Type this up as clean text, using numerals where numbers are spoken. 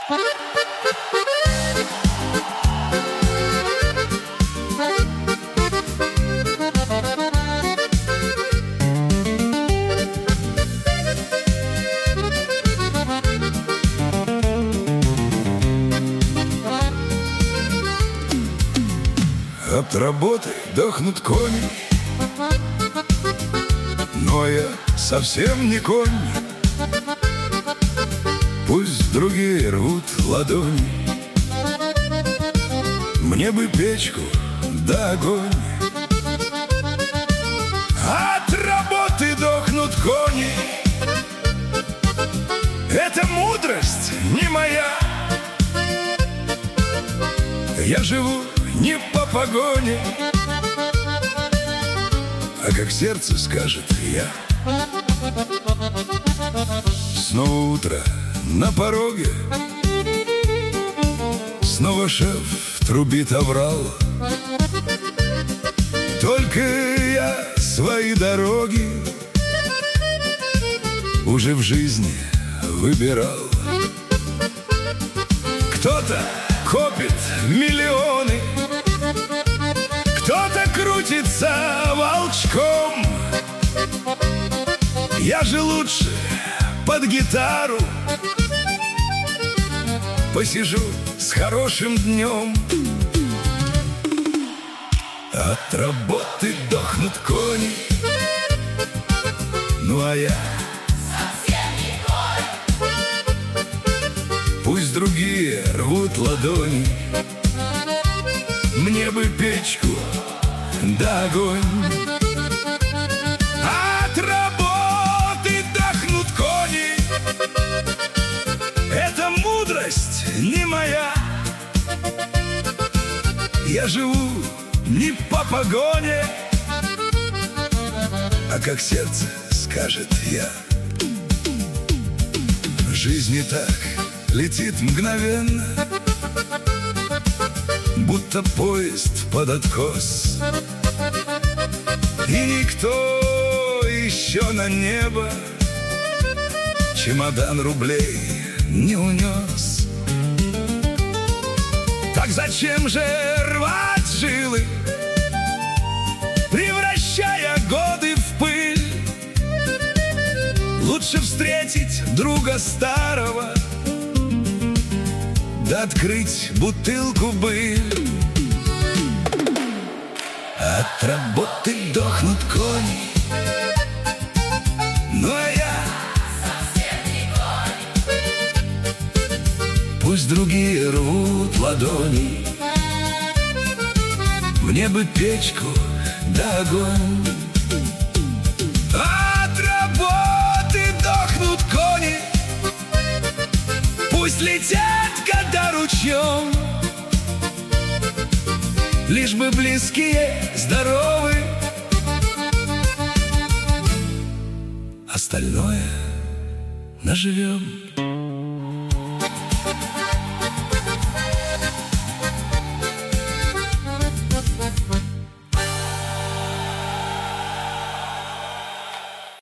От работы дохнут кони, но я совсем не конь. Пусть другие рвут ладони, мне бы печку да огонь. От работы дохнут кони, это мудрость не моя. Я живу не по погоне, а как сердце скажет я. Снова утро на пороге, снова шеф трубит оврал. Только я свои дороги уже в жизни выбирал. Кто-то копит миллионы, кто-то крутится волчком. Я же лучше под гитару посижу с хорошим днем. От работы дохнут кони, ну а я совсем не конь. Пусть другие рвут ладони, мне бы печку да огонь. От работы дохнут кони, это мудрость не моя. Я живу не по погоне, а как сердце скажет я. Жизнь не так летит мгновенно, будто поезд под откос. И никто еще на небо чемодан рублей не унес. Так зачем же рвать жилы, превращая годы в пыль? Лучше встретить друга старого, да открыть бутылку быль. От работы дохнут кони, ну а я совсем не конь. Пусть другие рвут ладони, мне бы печку да огонь. От работы дохнут кони, пусть летят года ручьем, лишь бы близкие здоровы, остальное наживем.